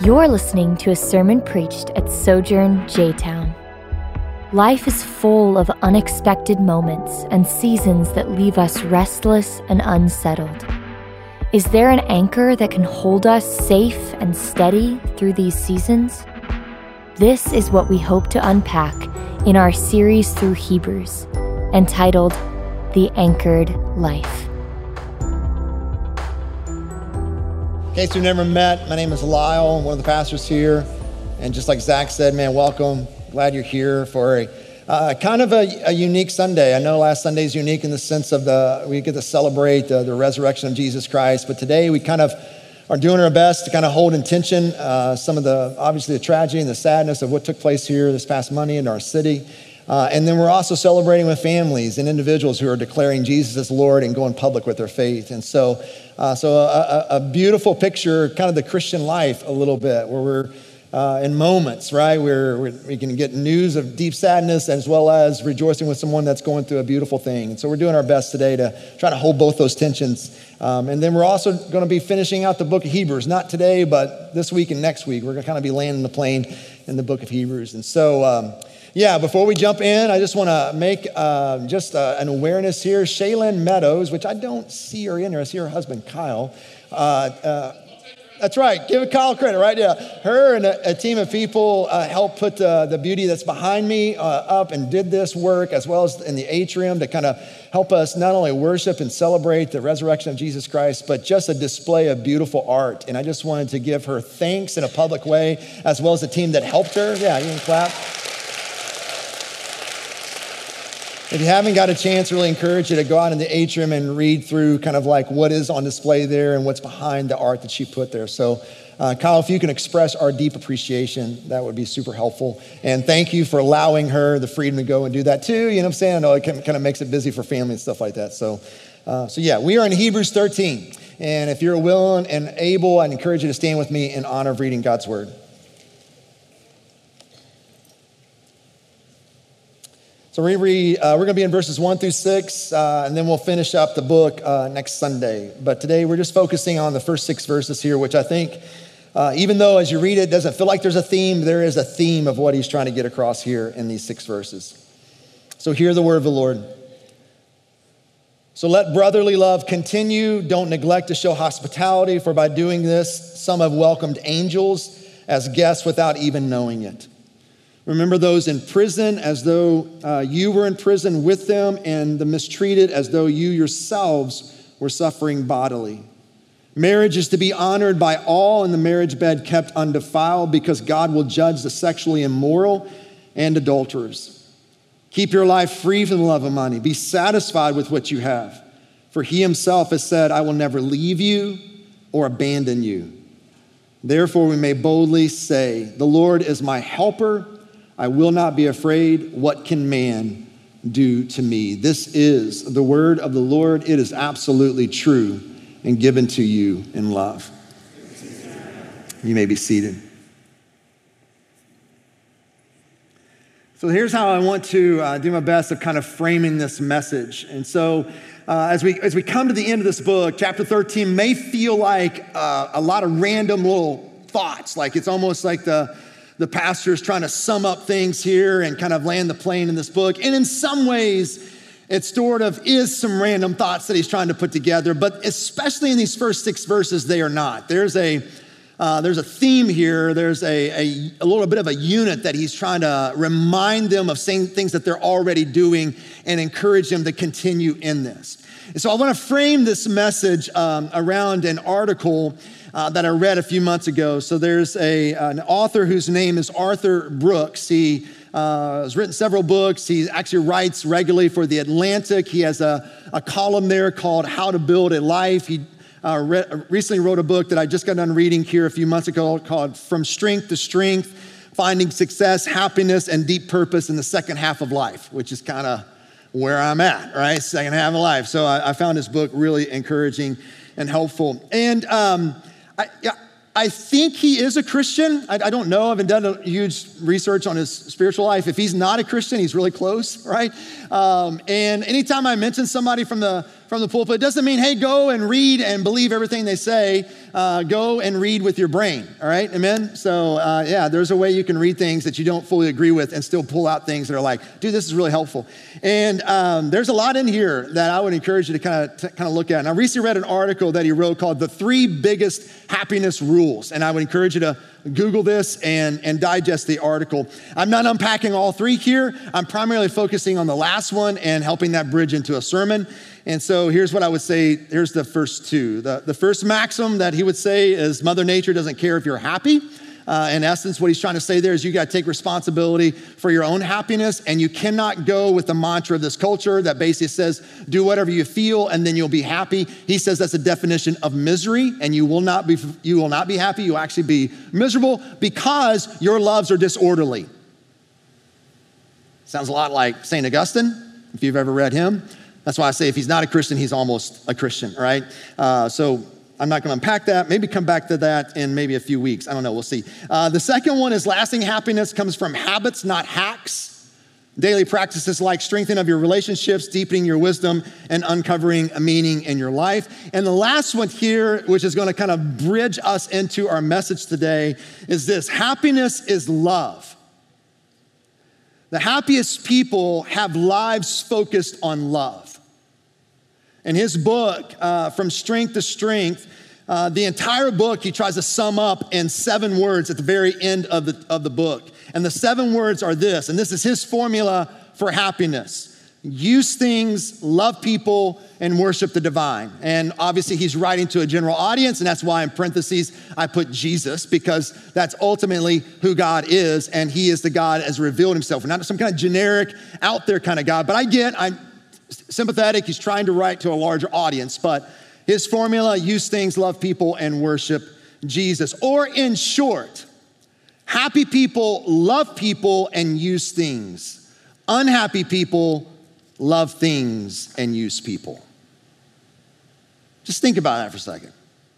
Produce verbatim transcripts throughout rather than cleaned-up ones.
You're listening to a sermon preached at Sojourn J-Town. Life is full of unexpected moments and seasons that leave us restless and unsettled. Is there an anchor that can hold us safe and steady through these seasons? This is what we hope to unpack in our series through Hebrews, entitled The Anchored Life. In case you've never met, my name is Lyle. I'm one of the pastors here. And just like Zach said, man, welcome. Glad you're here for a uh, kind of a, a unique Sunday. I know last Sunday is unique in the sense of the we get to celebrate the, the resurrection of Jesus Christ. But today we kind of are doing our best to kind of hold in tension uh, some of the, obviously the tragedy and the sadness of what took place here this past Monday in our city. Uh, and then we're also celebrating with families and individuals who are declaring Jesus as Lord and going public with their faith. And so, uh, so a, a beautiful picture, kind of the Christian life a little bit, where we're uh, in moments, right, where we can get news of deep sadness as well as rejoicing with someone that's going through a beautiful thing. And so we're doing our best today to try to hold both those tensions. Um, and then we're also going to be finishing out the book of Hebrews, not today, but this week and next week. We're going to kind of be landing the plane in the book of Hebrews. And so, um, Yeah, before we jump in, I just want to make uh, just uh, an awareness here. Shaylin Meadows, which I don't see her in here. I see her husband, Kyle. Uh, uh, that's right. Give Kyle credit, right? Yeah. Her and a, a team of people uh, helped put the, the beauty that's behind me uh, up and did this work, as well as in the atrium, to kind of help us not only worship and celebrate the resurrection of Jesus Christ, but just a display of beautiful art. And I just wanted to give her thanks in a public way, as well as the team that helped her. Yeah, you can clap. If you haven't got a chance, really encourage you to go out in the atrium and read through kind of like what is on display there and what's behind the art that she put there. So, uh, Kyle, if you can express our deep appreciation, that would be super helpful. And thank you for allowing her the freedom to go and do that too. You know what I'm saying? I know it kind of makes it busy for family and stuff like that. So, uh, so yeah, we are in Hebrews thirteen. And if you're willing and able, I'd encourage you to stand with me in honor of reading God's word. So we read, uh, we're going to be in verses one through six, uh, and then we'll finish up the book uh, next Sunday. But today we're just focusing on the first six verses here, which I think, uh, even though as you read it, it doesn't feel like there's a theme, there is a theme of what he's trying to get across here in these six verses. So hear the word of the Lord. So let brotherly love continue. Don't neglect to show hospitality, for by doing this, some have welcomed angels as guests without even knowing it. Remember those in prison as though uh, you were in prison with them, and the mistreated as though you yourselves were suffering bodily. Marriage is to be honored by all, and the marriage bed kept undefiled, because God will judge the sexually immoral and adulterers. Keep your life free from the love of money. Be satisfied with what you have, for he himself has said, I will never leave you or abandon you. Therefore we may boldly say, the Lord is my helper. I will not be afraid. What can man do to me? This is the word of the Lord. It is absolutely true and given to you in love. You may be seated. So here's how I want to uh, do my best of kind of framing this message. And so uh, as we as we come to the end of this book, chapter thirteen may feel like uh, a lot of random little thoughts. Like it's almost like the The pastor is trying to sum up things here and kind of land the plane in this book. And in some ways, it sort of is some random thoughts that he's trying to put together, but especially in these first six verses, they are not. There's a uh, there's a theme here. There's a, a, a little bit of a unit that he's trying to remind them of saying things that they're already doing and encourage them to continue in this. And so I want to frame this message um, around an article Uh, that I read a few months ago. So there's a an author whose name is Arthur Brooks. He uh, has written several books. He actually writes regularly for The Atlantic. He has a, a column there called How to Build a Life. He uh, re- recently wrote a book that I just got done reading here a few months ago called From Strength to Strength, Finding Success, Happiness, and Deep Purpose in the Second Half of Life, which is kind of where I'm at, right? Second half of life. So I, I found this book really encouraging and helpful. And um, I, yeah, I think he is a Christian. I, I don't know. I haven't done a huge research on his spiritual life. If he's not a Christian, he's really close, right? Um, and anytime I mention somebody from the from the pulpit doesn't mean, hey, go and read and believe everything they say. Uh, go and read with your brain, all right? Amen? So, uh, yeah, there's a way you can read things that you don't fully agree with and still pull out things that are like, dude, this is really helpful. And um, there's a lot in here that I would encourage you to kind of to kind of look at. And I recently read an article that he wrote called The Three Biggest Happiness Rules. And I would encourage you to Google this and, and digest the article. I'm not unpacking all three here. I'm primarily focusing on the last one and helping that bridge into a sermon. And so here's what I would say. Here's the first two. The, the first maxim that he would say is Mother Nature doesn't care if you're happy. Uh, in essence, what he's trying to say there is you got to take responsibility for your own happiness, and you cannot go with the mantra of this culture that basically says, do whatever you feel and then you'll be happy. He says that's a definition of misery, and you will not be, you will not be happy. You'll actually be miserable because your loves are disorderly. Sounds a lot like Saint Augustine, if you've ever read him. That's why I say if he's not a Christian, he's almost a Christian, right? Uh, so I'm not going to unpack that. Maybe come back to that in maybe a few weeks. I don't know. We'll see. Uh, the second one is lasting happiness comes from habits, not hacks. Daily practices like strengthening of your relationships, deepening your wisdom, and uncovering a meaning in your life. And the last one here, which is going to kind of bridge us into our message today, is this: happiness is love. The happiest people have lives focused on love. In his book, uh, From Strength to Strength, uh, the entire book he tries to sum up in seven words at the very end of the, of the book. And the seven words are this, and this is his formula for happiness: use things, love people, and worship the divine. And obviously he's writing to a general audience, and that's why in parentheses I put Jesus, because that's ultimately who God is, and he is the God as revealed himself. We're not some kind of generic, out there kind of God, but I get, I'm sympathetic, he's trying to write to a larger audience, but his formula: use things, love people, and worship Jesus. Or in short, happy people love people and use things. Unhappy people love things and use people. Just think about that for a second.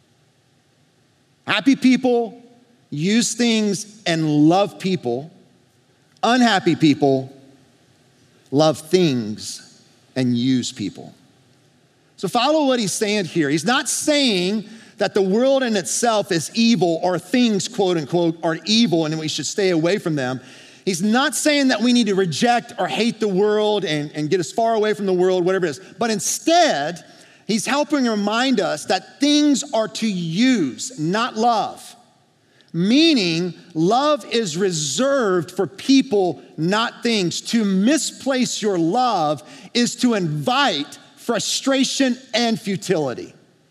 Happy people use things and love people. Unhappy people love things and use people. So follow what he's saying here. He's not saying that the world in itself is evil, or things, quote unquote, are evil and we should stay away from them. He's not saying that we need to reject or hate the world and, and get as far away from the world, whatever it is. But instead, he's helping remind us that things are to use, not love. Meaning, love is reserved for people, not things. To misplace your love is to invite frustration and futility.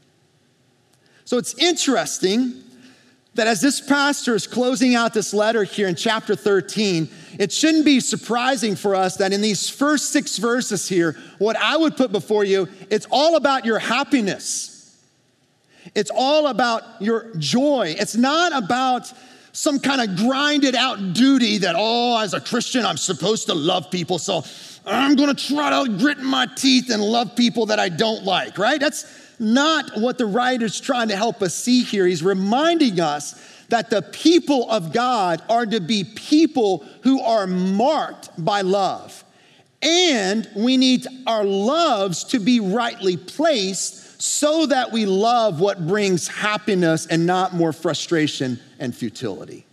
So it's interesting that as this pastor is closing out this letter here in chapter thirteen, it shouldn't be surprising for us that in these first six verses here, what I would put before you, it's all about your happiness. It's all about your joy. It's not about some kind of grinded out duty that, oh, as a Christian, I'm supposed to love people, so I'm gonna try to grit my teeth and love people that I don't like, right? That's not what the writer's trying to help us see here. He's reminding us that the people of God are to be people who are marked by love. And we need our loves to be rightly placed so that we love what brings happiness and not more frustration and futility.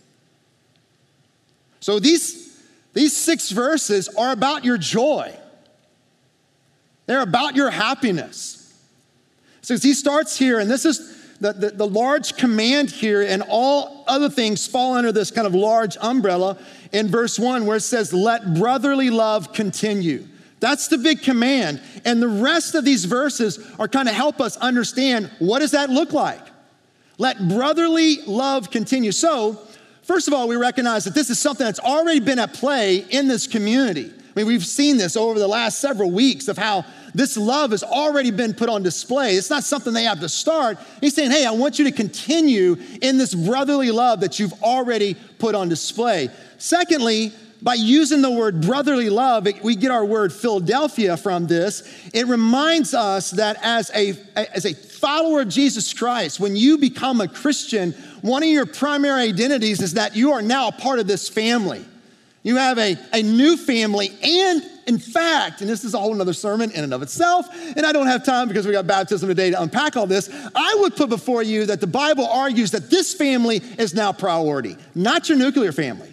So these, these six verses are about your joy. They're about your happiness. So he starts here, and this is the, the, the large command here, and all other things fall under this kind of large umbrella in verse one, where it says, let brotherly love continue. That's the big command. And the rest of these verses are kind of help us understand, what does that look like? Let brotherly love continue. So, first of all, we recognize that this is something that's already been at play in this community. I mean, we've seen this over the last several weeks of how this love has already been put on display. It's not something they have to start. He's saying, hey, I want you to continue in this brotherly love that you've already put on display. Secondly, by using the word brotherly love, we get our word Philadelphia from this. It reminds us that as a, as a follower of Jesus Christ, when you become a Christian, one of your primary identities is that you are now a part of this family. You have a, a new family, and in fact, and this is a whole nother sermon in and of itself, and I don't have time because we got baptism today to unpack all this, I would put before you that the Bible argues that this family is now priority, not your nuclear family.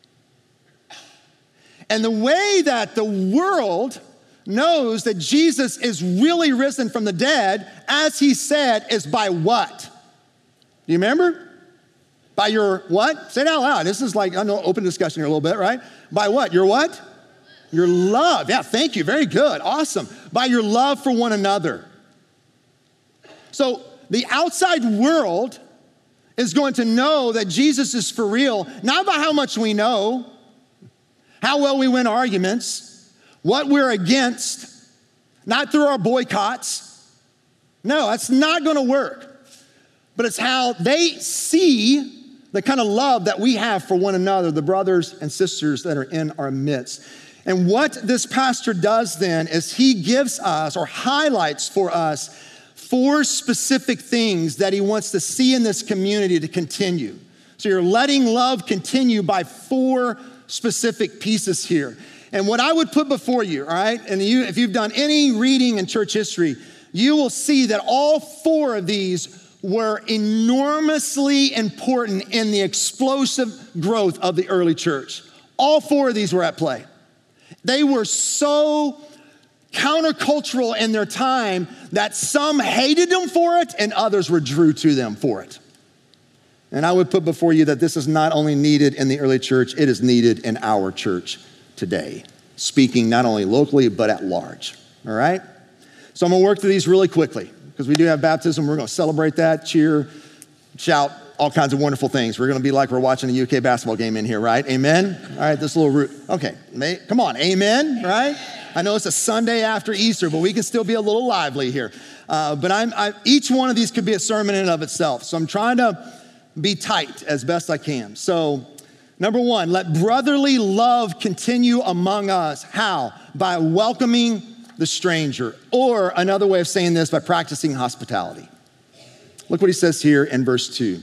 And the way that the world knows that Jesus is really risen from the dead, as he said, is by what? Do you remember? By your what? Say it out loud. This is like, I know, open discussion here a little bit, right? By what? Your what? Your love. Yeah, thank you. Very good. Awesome. By your love for one another. So the outside world is going to know that Jesus is for real, not by how much we know, how well we win arguments, what we're against, not through our boycotts. No, that's not going to work. But it's how they see the kind of love that we have for one another, the brothers and sisters that are in our midst. And what this pastor does then is he gives us or highlights for us four specific things that he wants to see in this community to continue. So you're letting love continue by four specific pieces here. And what I would put before you, all right, and you, if you've done any reading in church history, you will see that all four of these were enormously important in the explosive growth of the early church. All four of these were at play. They were so countercultural in their time that some hated them for it and others were drew to them for it. And I would put before you that this is not only needed in the early church, it is needed in our church today, speaking not only locally, but at large, all right? So I'm gonna work through these really quickly because we do have baptism. We're gonna celebrate that, cheer, shout, all kinds of wonderful things. We're gonna be like we're watching a U K basketball game in here, right? Amen? All right, this little root, okay, come on, amen, right? I know it's a Sunday after Easter, but we can still be a little lively here. Uh, but I'm, I, each one of these could be a sermon in and of itself. So I'm trying to be tight as best I can. So number one, let brotherly love continue among us. How? By welcoming the stranger. Or another way of saying this, by practicing hospitality. Look what he says here in verse two.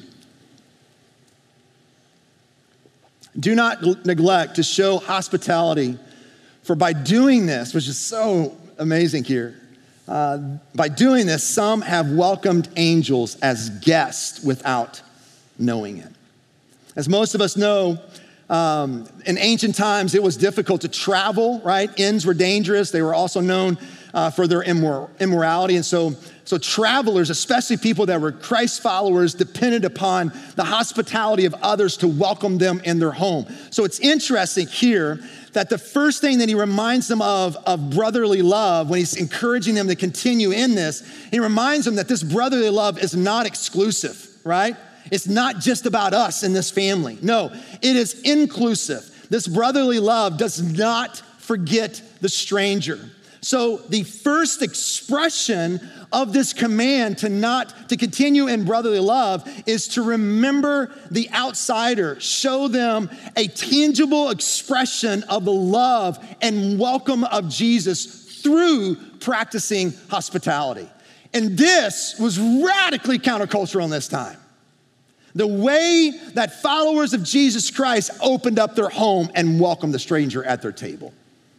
Do not neglect to show hospitality, for by doing this, which is so amazing here, uh, by doing this, some have welcomed angels as guests without knowing it. As most of us know, um, in ancient times, it was difficult to travel, right? Inns were dangerous. They were also known uh, for their immor- immorality. And so, so travelers, especially people that were Christ followers, depended upon the hospitality of others to welcome them in their home. So it's interesting here that the first thing that he reminds them of, of brotherly love, when he's encouraging them to continue in this, he reminds them that this brotherly love is not exclusive, right? It's not just about us in this family. No, it is inclusive. This brotherly love does not forget the stranger. So the first expression of this command to not, to continue in brotherly love is to remember the outsider, show them a tangible expression of the love and welcome of Jesus through practicing hospitality. And this was radically countercultural in this time. The way that followers of Jesus Christ opened up their home and welcomed the stranger at their table.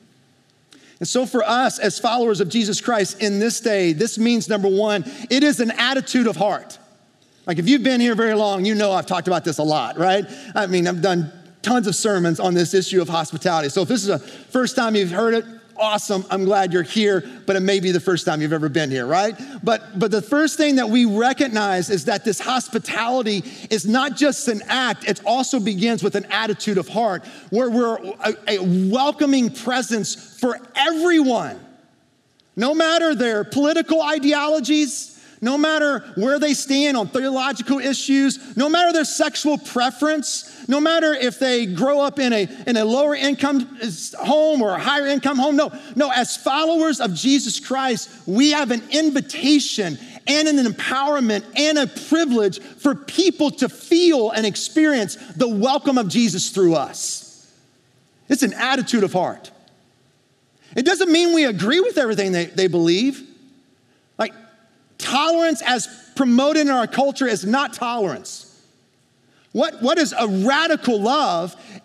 And so for us as followers of Jesus Christ in this day, this means number one, it is an attitude of heart. Like if you've been here very long, you know I've talked about this a lot, right? I mean, I've done tons of sermons on this issue of hospitality. So if this is the first time you've heard it, awesome, I'm glad you're here, but it may be the first time you've ever been here, right? But but the first thing that we recognize is that this hospitality is not just an act, it also begins with an attitude of heart, where we're a, a welcoming presence for everyone, no matter their political ideologies, no matter where they stand on theological issues, no matter their sexual preference, no matter if they grow up in a, in a lower income home or a higher income home. No, no, as followers of Jesus Christ, we have an invitation and an empowerment and a privilege for people to feel and experience the welcome of Jesus through us. It's an attitude of heart. It doesn't mean we agree with everything they, they believe. Like, tolerance as promoted in our culture is not tolerance. What, what is a radical love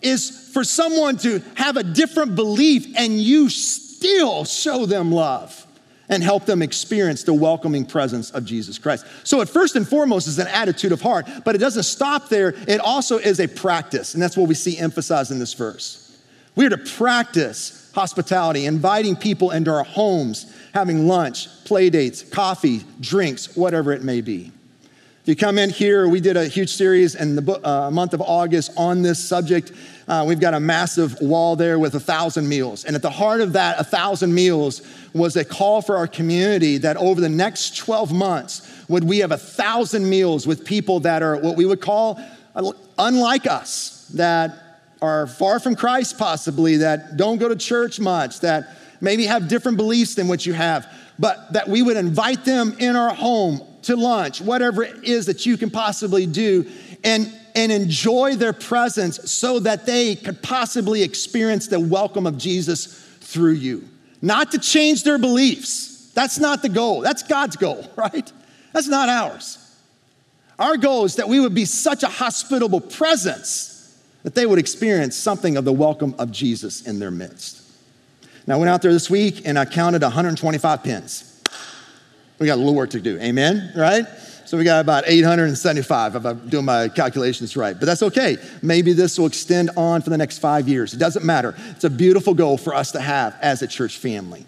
is for someone to have a different belief and you still show them love and help them experience the welcoming presence of Jesus Christ. So it first and foremost is an attitude of heart, but it doesn't stop there. It also is a practice, and that's what we see emphasized in this verse. We are to practice hospitality, inviting people into our homes, having lunch, play dates, coffee, drinks, whatever it may be. If you come in here, we did a huge series in the uh, month of August on this subject. Uh, we've got a massive wall there with a thousand meals. And at the heart of that, a thousand meals was a call for our community that over the next twelve months, would we have a thousand meals with people that are what we would call unlike us, that are far from Christ possibly, that don't go to church much, that maybe have different beliefs than what you have, but that we would invite them in our home to lunch, whatever it is that you can possibly do, and, and enjoy their presence so that they could possibly experience the welcome of Jesus through you. Not to change their beliefs. That's not the goal. That's God's goal, right? That's not ours. Our goal is that we would be such a hospitable presence that they would experience something of the welcome of Jesus in their midst. Now, I went out there this week and I counted one hundred twenty-five pins. We got a little work to do, amen, right? So we got about eight hundred seventy-five if I'm doing my calculations right, but that's okay. Maybe this will extend on for the next five years. It doesn't matter. It's a beautiful goal for us to have as a church family.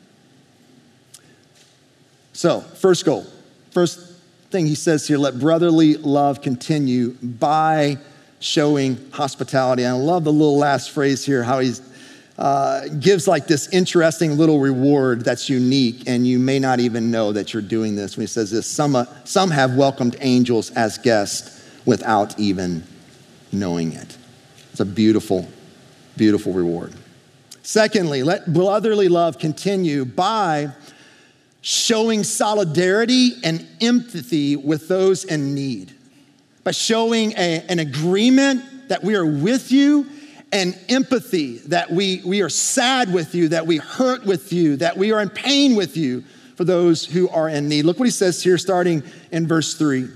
So, first goal, first thing he says here, let brotherly love continue by showing hospitality. And I love the little last phrase here, how he's Uh, gives like this interesting little reward that's unique, and you may not even know that you're doing this. When he says this, some, uh, some have welcomed angels as guests without even knowing it. It's a beautiful, beautiful reward. Secondly, let brotherly love continue by showing solidarity and empathy with those in need, by showing a, an agreement that we are with you, and empathy, that we, we are sad with you, that we hurt with you, that we are in pain with you for those who are in need. Look what he says here starting in verse three.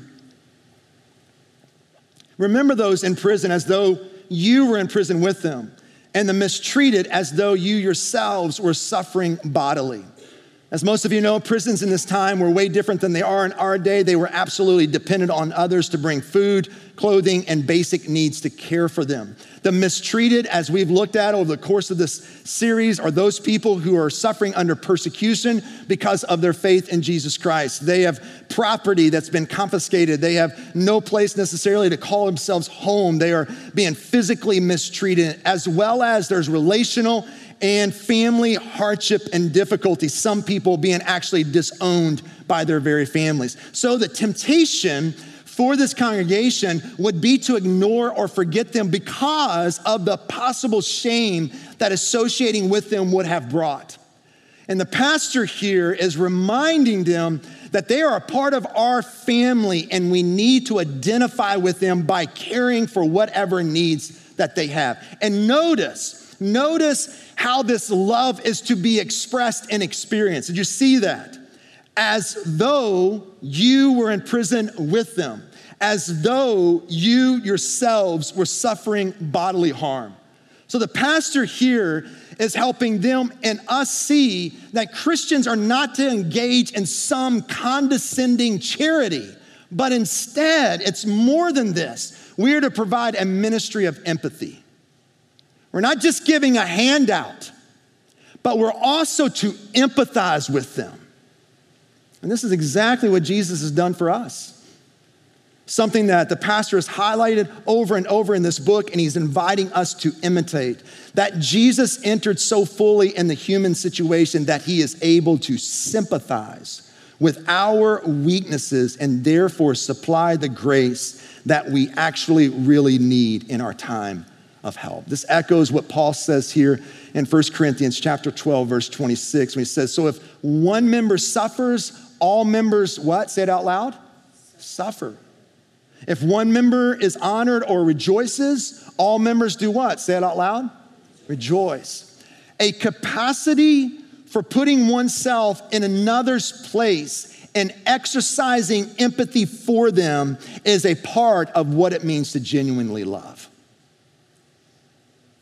Remember those in prison as though you were in prison with them, and the mistreated as though you yourselves were suffering bodily. As most of you know, prisons in this time were way different than they are in our day. They were absolutely dependent on others to bring food, clothing, and basic needs to care for them. The mistreated, as we've looked at over the course of this series, are those people who are suffering under persecution because of their faith in Jesus Christ. They have property that's been confiscated. They have no place necessarily to call themselves home. They are being physically mistreated, as well as there's relational and family hardship and difficulty, some people being actually disowned by their very families. So the temptation for this congregation would be to ignore or forget them because of the possible shame that associating with them would have brought. And the pastor here is reminding them that they are a part of our family and we need to identify with them by caring for whatever needs that they have. And notice, notice how this love is to be expressed and experienced. Did you see that? As though you were in prison with them, as though you yourselves were suffering bodily harm. So the pastor here is helping them and us see that Christians are not to engage in some condescending charity, but instead it's more than this. We are to provide a ministry of empathy. We're not just giving a handout, but we're also to empathize with them. And this is exactly what Jesus has done for us. Something that the pastor has highlighted over and over in this book, and he's inviting us to imitate. That Jesus entered so fully in the human situation that he is able to sympathize with our weaknesses and therefore supply the grace that we actually really need in our time of help. This echoes what Paul says here in First Corinthians chapter twelve, verse twenty-six, when he says, so if one member suffers, all members, what? Say it out loud. Suffer. If one member is honored or rejoices, all members do what? Say it out loud. Rejoice. A capacity for putting oneself in another's place and exercising empathy for them is a part of what it means to genuinely love.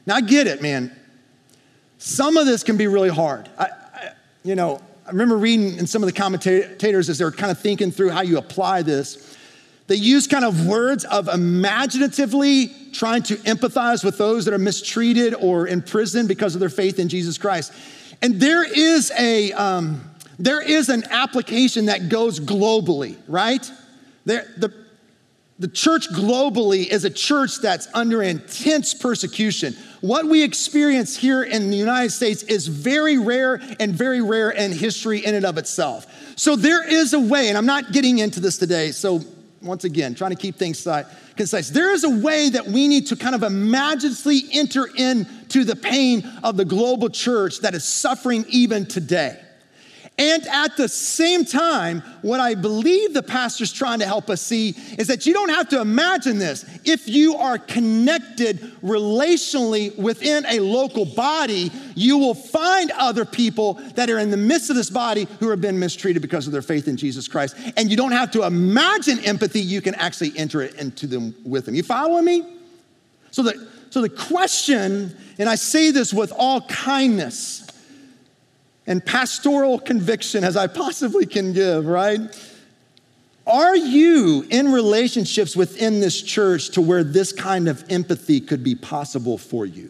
Now, I get it, man. Some of this can be really hard. I, I, you know, I remember reading in some of the commentators as they're kind of thinking through how you apply this. They use kind of words of imaginatively trying to empathize with those that are mistreated or in prison because of their faith in Jesus Christ. And there is a um, there is an application that goes globally, right? There, the The church globally is a church that's under intense persecution. What we experience here in the United States is very rare and very rare in history in and of itself. So there is a way, and I'm not getting into this today, so once again, trying to keep things concise. There is a way that we need to kind of imaginatively enter into the pain of the global church that is suffering even today. And at the same time, what I believe the pastor's trying to help us see is that you don't have to imagine this. If you are connected relationally within a local body, you will find other people that are in the midst of this body who have been mistreated because of their faith in Jesus Christ. And you don't have to imagine empathy, you can actually enter it into them with them. You following me? So the, so the question, and I say this with all kindness and pastoral conviction as I possibly can give, right? Are you in relationships within this church to where this kind of empathy could be possible for you?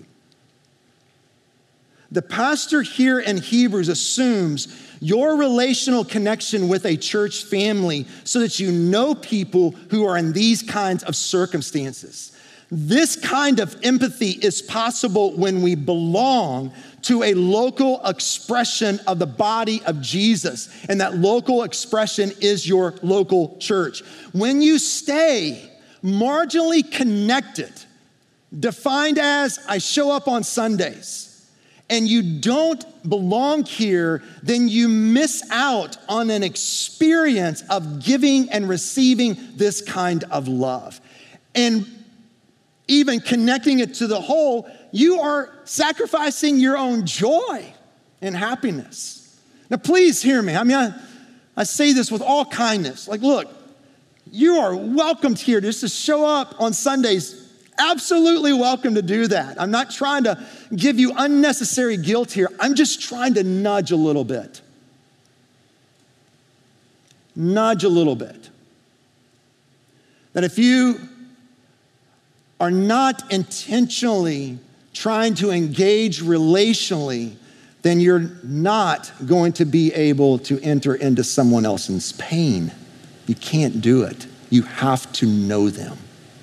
The pastor here in Hebrews assumes your relational connection with a church family so that you know people who are in these kinds of circumstances. This kind of empathy is possible when we belong to a local expression of the body of Jesus, and that local expression is your local church. When you stay marginally connected, defined as I show up on Sundays, and you don't belong here, then you miss out on an experience of giving and receiving this kind of love. And even connecting it to the whole, you are sacrificing your own joy and happiness. Now, please hear me. I mean, I, I say this with all kindness. Like, look, you are welcomed here just to show up on Sundays. Absolutely welcome to do that. I'm not trying to give you unnecessary guilt here. I'm just trying to nudge a little bit. Nudge a little bit. That if you are not intentionally trying to engage relationally, then you're not going to be able to enter into someone else's pain. You can't do it. You have to know them.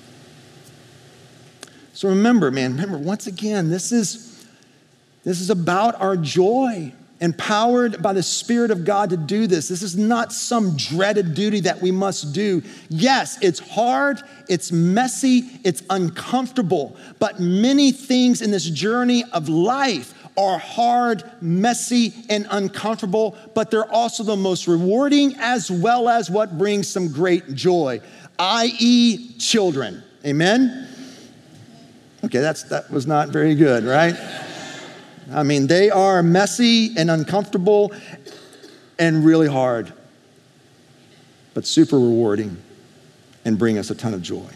So remember, man, remember, once again, this is, this is about our joy, empowered by the Spirit of God to do this. This is not some dreaded duty that we must do. Yes, it's hard, it's messy, it's uncomfortable, but many things in this journey of life are hard, messy, and uncomfortable, but they're also the most rewarding as well as what brings some great joy, that is children. Amen? Okay, that's that was not very good, right? I mean, they are messy and uncomfortable and really hard, but super rewarding and bring us a ton of joy.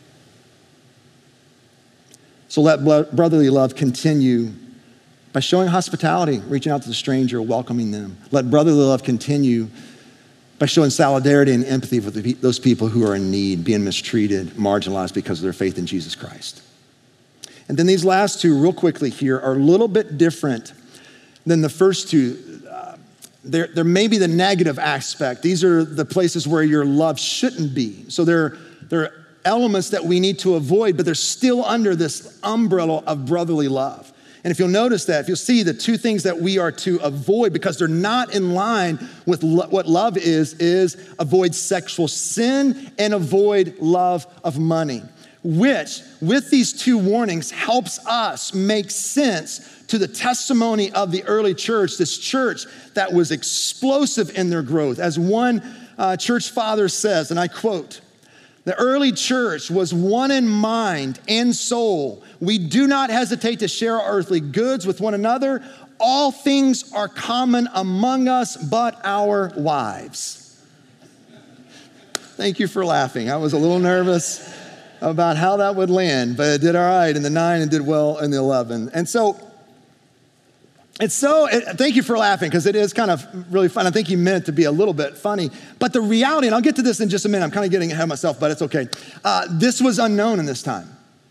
So let brotherly love continue by showing hospitality, reaching out to the stranger, welcoming them. Let brotherly love continue by showing solidarity and empathy for the, those people who are in need, being mistreated, marginalized because of their faith in Jesus Christ. And then these last two, real quickly here, are a little bit different than the first two. Uh, there, there may be the negative aspect. These are the places where your love shouldn't be. So there, there are elements that we need to avoid, but they're still under this umbrella of brotherly love. And if you'll notice that, if you'll see the two things that we are to avoid because they're not in line with lo- what love is, is avoid sexual sin and avoid love of money, which with these two warnings helps us make sense to the testimony of the early church, this church that was explosive in their growth. As one uh, church father says, and I quote, "The early church was one in mind and soul. We do not hesitate to share our earthly goods with one another. All things are common among us but our wives." Thank you for laughing. I was a little nervous. about how that would land, but it did all right in the nine and did well in the eleven. And so, it's so, it, thank you for laughing, because it is kind of really fun. I think he meant it to be a little bit funny. But the reality, and I'll get to this in just a minute, I'm kind of getting ahead of myself, but it's okay. Uh, this was unknown in this time.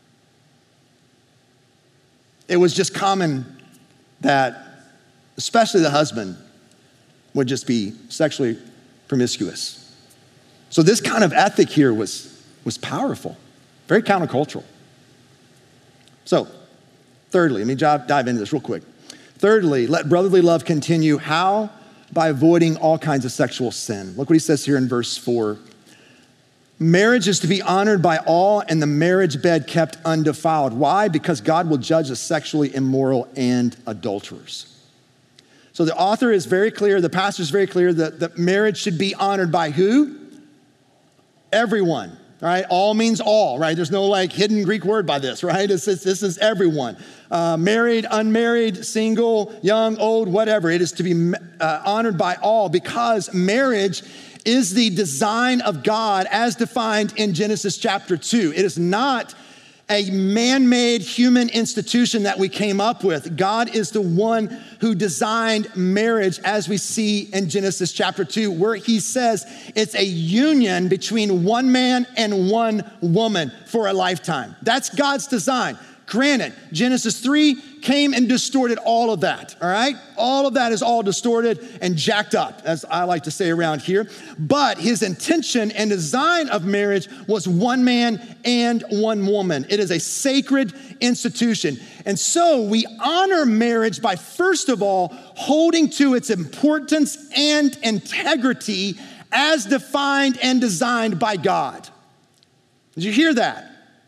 It was just common that, especially the husband, would just be sexually promiscuous. So this kind of ethic here was, was powerful, very countercultural. So, thirdly, let me dive, dive into this real quick. Thirdly, let brotherly love continue. How? By avoiding all kinds of sexual sin. Look what he says here in verse four. Marriage is to be honored by all, and the marriage bed kept undefiled. Why? Because God will judge the sexually immoral and adulterers. So the author is very clear, the pastor is very clear that, that marriage should be honored by who? Everyone. Right? All means all, right? There's no like hidden Greek word by this, right? It's, it's, this is everyone. Uh, married, unmarried, single, young, old, whatever. It is to be uh, honored by all, because marriage is the design of God as defined in Genesis chapter two. It is not a man-made human institution that we came up with. God is the one who designed marriage, as we see in Genesis chapter two, where he says it's a union between one man and one woman for a lifetime. That's God's design. Granted, Genesis three came and distorted all of that, all right? All of that is all distorted and jacked up, as I like to say around here. But his intention and design of marriage was one man and one woman. It is a sacred institution. And so we honor marriage by, first of all, holding to its importance and integrity as defined and designed by God. Did you hear that?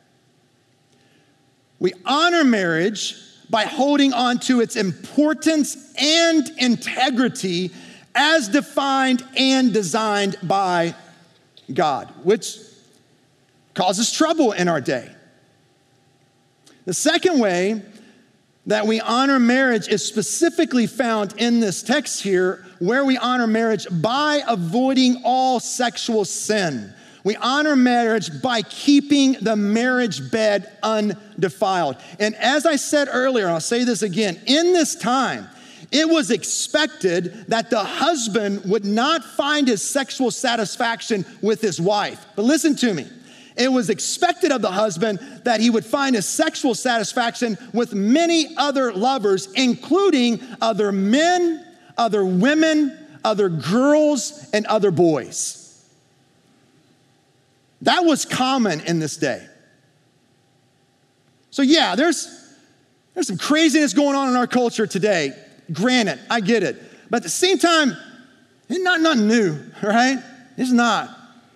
We honor marriage by holding on to its importance and integrity as defined and designed by God, which causes trouble in our day. The second way that we honor marriage is specifically found in this text here, where we honor marriage by avoiding all sexual sin. We honor marriage by keeping the marriage bed undefiled. And as I said earlier, and I'll say this again, in this time, it was expected that the husband would not find his sexual satisfaction with his wife. But listen to me. It was expected of the husband that he would find his sexual satisfaction with many other lovers, including other men, other women, other girls, and other boys. That was common in this day. So yeah, there's, there's some craziness going on in our culture today. Granted, I get it. But at the same time, it's not nothing new, right? It's not.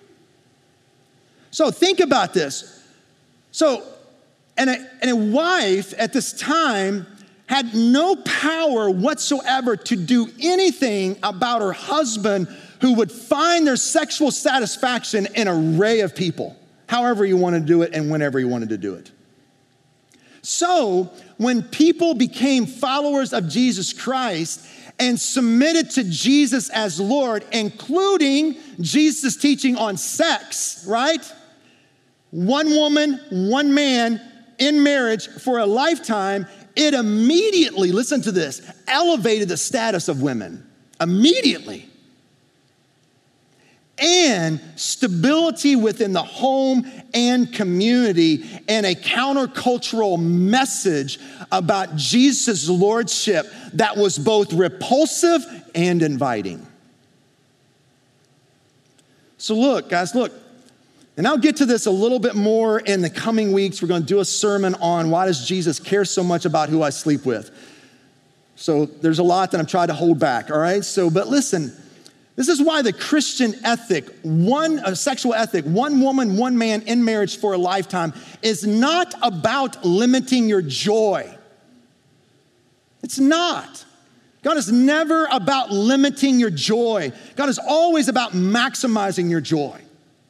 So think about this. So, and a, and a wife at this time had no power whatsoever to do anything about her husband, who would find their sexual satisfaction in an array of people, however you want to do it and whenever you wanted to do it. So when people became followers of Jesus Christ and submitted to Jesus as Lord, including Jesus' teaching on sex, right? One woman, one man in marriage for a lifetime, it immediately, listen to this, elevated the status of women. Immediately. And stability within the home and community, and a countercultural message about Jesus' lordship that was both repulsive and inviting. So look, guys, look, and I'll get to this a little bit more in the coming weeks. We're going to do a sermon on why does Jesus care so much about who I sleep with. So there's a lot that I'm trying to hold back, all right? So, but listen, this is why the Christian ethic, one a sexual ethic, one woman, one man in marriage for a lifetime, is not about limiting your joy. It's not. God is never about limiting your joy. God is always about maximizing your joy.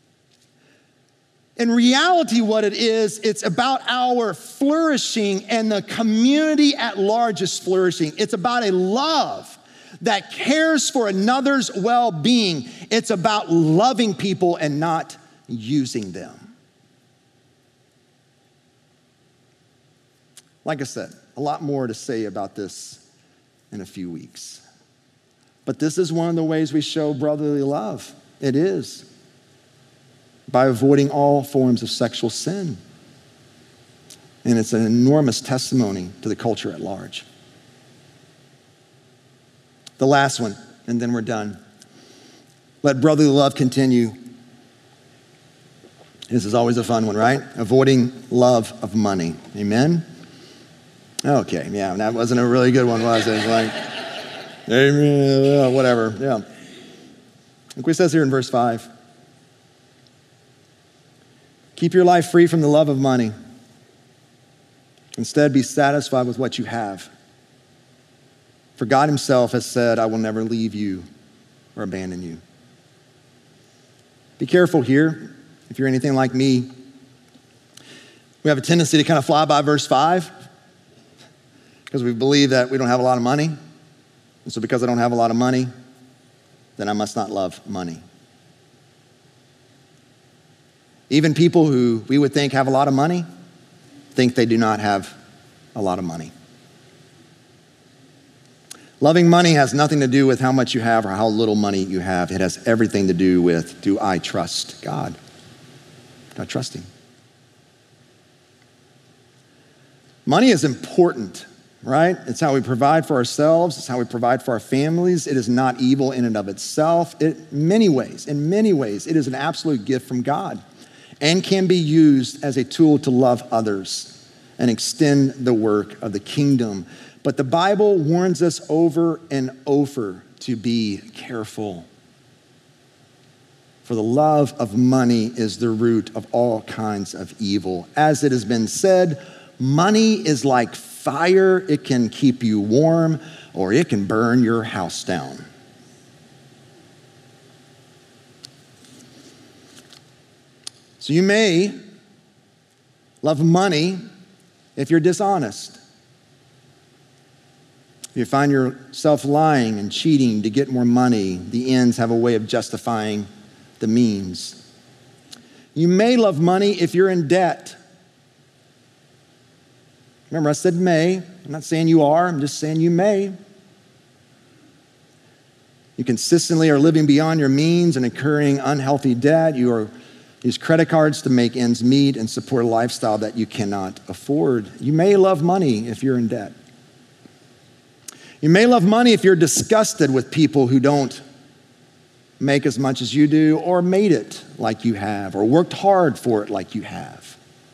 In reality, what it is, it's about our flourishing, and the community at large is flourishing. It's about a love that cares for another's well-being. It's about loving people and not using them. Like I said, a lot more to say about this in a few weeks. But this is one of the ways we show brotherly love. It is by avoiding all forms of sexual sin. And it's an enormous testimony to the culture at large. The last one, and then we're done. Let brotherly love continue. This is always a fun one, right? Avoiding love of money. Amen? Okay, yeah, that wasn't a really good one, was it? It's like, amen, whatever, yeah. Look what it says here in verse five. Keep your life free from the love of money. Instead, be satisfied with what you have. For God himself has said, I will never leave you or abandon you. Be careful here. If you're anything like me, we have a tendency to kind of fly by verse five because we believe that we don't have a lot of money. And so because I don't have a lot of money, then I must not love money. Even people who we would think have a lot of money think they do not have a lot of money. Loving money has nothing to do with how much you have or how little money you have. It has everything to do with, do I trust God? Do I trust him? Money is important, right? It's how we provide for ourselves. It's how we provide for our families. It is not evil in and of itself. It, in many ways, in many ways, it is an absolute gift from God and can be used as a tool to love others and extend the work of the kingdom. But the Bible warns us over and over to be careful. For the love of money is the root of all kinds of evil. As it has been said, money is like fire. It can keep you warm or it can burn your house down. So you may love money if you're dishonest. If you find yourself lying and cheating to get more money, the ends have a way of justifying the means. You may love money if you're in debt. Remember, I said may. I'm not saying you are, I'm just saying you may. You consistently are living beyond your means and incurring unhealthy debt. You are use credit cards to make ends meet and support a lifestyle that you cannot afford. You may love money if you're in debt. You may love money if you're disgusted with people who don't make as much as you do or made it like you have or worked hard for it like you have.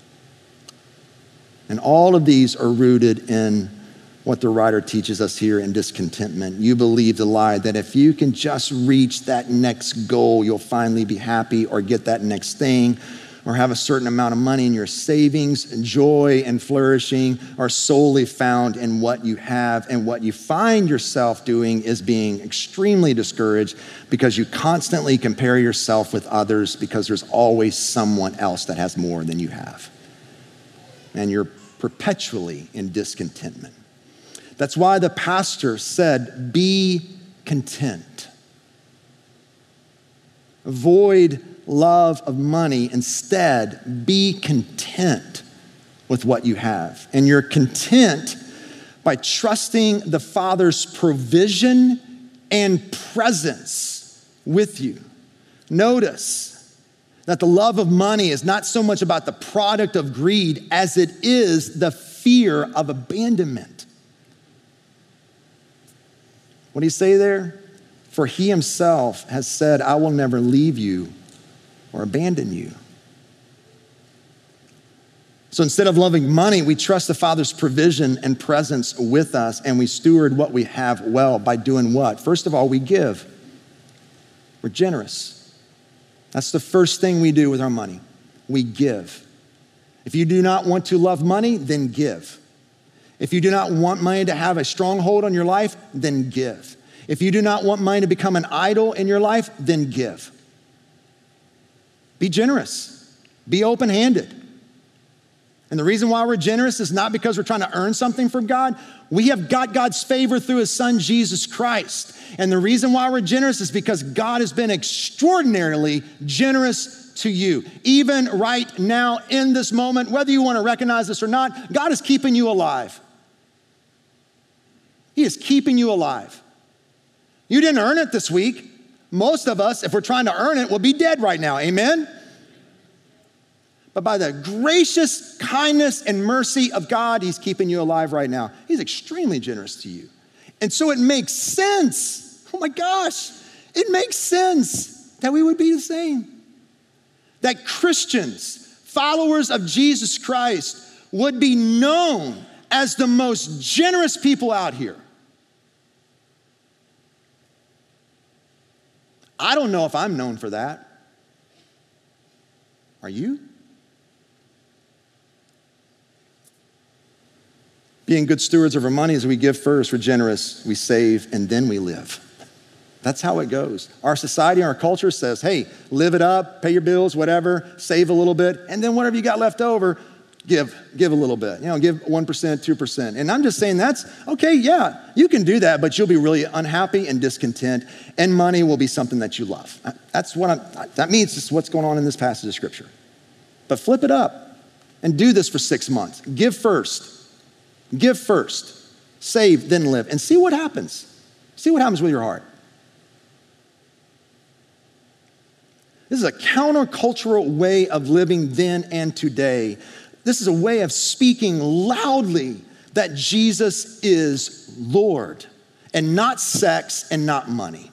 And all of these are rooted in what the writer teaches us here in discontentment. You believe the lie that if you can just reach that next goal, you'll finally be happy or get that next thing or have a certain amount of money in your savings. Joy and flourishing are solely found in what you have, and what you find yourself doing is being extremely discouraged because you constantly compare yourself with others because there's always someone else that has more than you have. And you're perpetually in discontentment. That's why the pastor said, be content. Avoid love of money. Instead, be content with what you have. And you're content by trusting the Father's provision and presence with you. Notice that the love of money is not so much about the product of greed as it is the fear of abandonment. What do you say there? For he himself has said, I will never leave you or abandon you. So instead of loving money, we trust the Father's provision and presence with us, and we steward what we have well by doing what? First of all, we give. We're generous. That's the first thing we do with our money. We give. If you do not want to love money, then give. If you do not want money to have a stronghold on your life, then give. If you do not want money to become an idol in your life, then give. Be generous. Be open-handed. And the reason why we're generous is not because we're trying to earn something from God. We have got God's favor through his son, Jesus Christ. And the reason why we're generous is because God has been extraordinarily generous to you. Even right now in this moment, whether you want to recognize this or not, God is keeping you alive. He is keeping you alive. You didn't earn it this week. Most of us, if we're trying to earn it, will be dead right now. Amen? But by the gracious kindness and mercy of God, he's keeping you alive right now. He's extremely generous to you. And so it makes sense. Oh my gosh. It makes sense that we would be the same. That Christians, followers of Jesus Christ, would be known as the most generous people out here. I don't know if I'm known for that. Are you? Being good stewards of our money is we give first, we're generous, we save, and then we live. That's how it goes. Our society, our culture says, hey, live it up, pay your bills, whatever, save a little bit, and then whatever you got left over, give, give a little bit. You know, give one percent, two percent. And I'm just saying that's, okay, yeah, you can do that, but you'll be really unhappy and discontent, and money will be something that you love. That's what I'm, that means this is what's going on in this passage of Scripture. But flip it up and do this for six months. Give first. Give first. Save, then live. And see what happens. See what happens with your heart. This is a countercultural way of living then and today. This is a way of speaking loudly that Jesus is Lord and not sex and not money.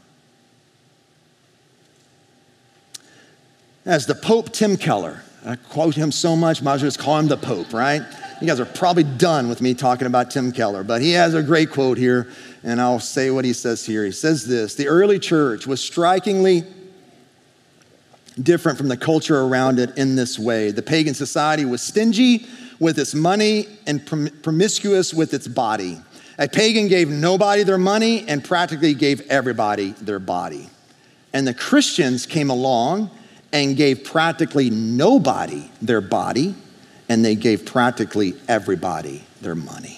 As the Pope Tim Keller, I quote him so much, might as well just call him the Pope, right? You guys are probably done with me talking about Tim Keller, but he has a great quote here, and I'll say what he says here. He says this: the early church was strikingly different from the culture around it in this way. The pagan society was stingy with its money and prom- promiscuous with its body. A pagan gave nobody their money and practically gave everybody their body. And the Christians came along and gave practically nobody their body, and they gave practically everybody their money.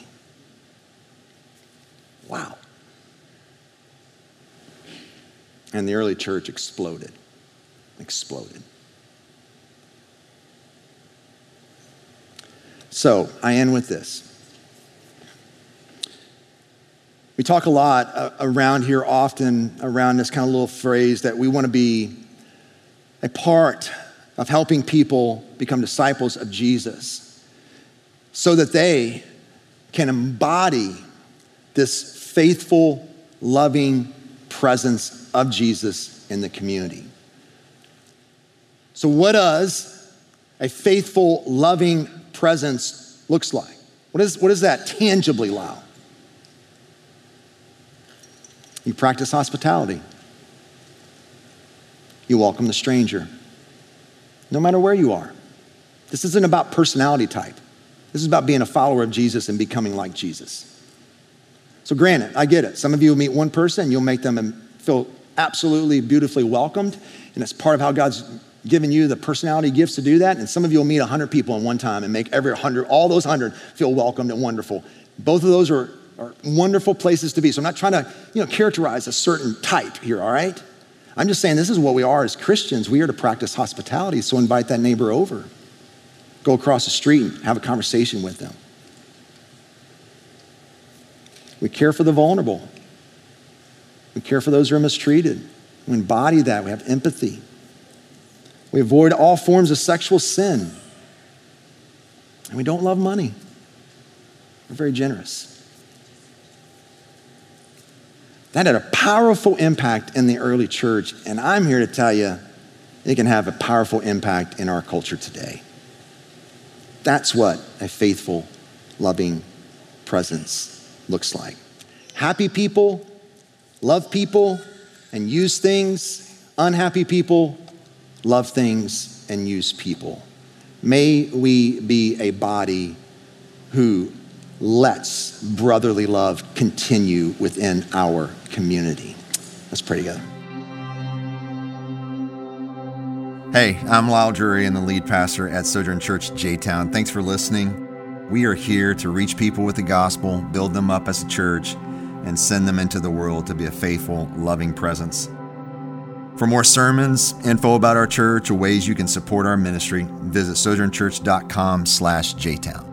Wow. And the early church exploded. Exploded. So I end with this. We talk a lot uh, around here often around this kind of little phrase that we want to be a part of helping people become disciples of Jesus so that they can embody this faithful, loving presence of Jesus in the community. So what does a faithful, loving presence looks like? What is, what does that tangibly allow? You practice hospitality. You welcome the stranger, no matter where you are. This isn't about personality type. This is about being a follower of Jesus and becoming like Jesus. So granted, I get it. Some of you will meet one person, you'll make them feel absolutely beautifully welcomed, and it's part of how God's given you the personality gifts to do that. And some of you will meet one hundred people in one time and make every one hundred, all those one hundred feel welcomed and wonderful. Both of those are, are wonderful places to be. So I'm not trying to, you know, characterize a certain type here, all right? I'm just saying this is what we are as Christians. We are to practice hospitality, so invite that neighbor over. Go across the street and have a conversation with them. We care for the vulnerable. We care for those who are mistreated. We embody that. We have empathy. We avoid all forms of sexual sin. And we don't love money. We're very generous. That had a powerful impact in the early church, and I'm here to tell you it can have a powerful impact in our culture today. That's what a faithful, loving presence looks like. Happy people love people and use things. Unhappy people love things and use people. May we be a body who lets brotherly love continue within our community. Let's pray together. Hey, I'm Lyle Drury and the lead pastor at Sojourn Church J-Town. Thanks for listening. We are here to reach people with the gospel, build them up as a church, and send them into the world to be a faithful, loving presence. For more sermons, info about our church, or ways you can support our ministry, visit sojournchurch dot com slash jtown.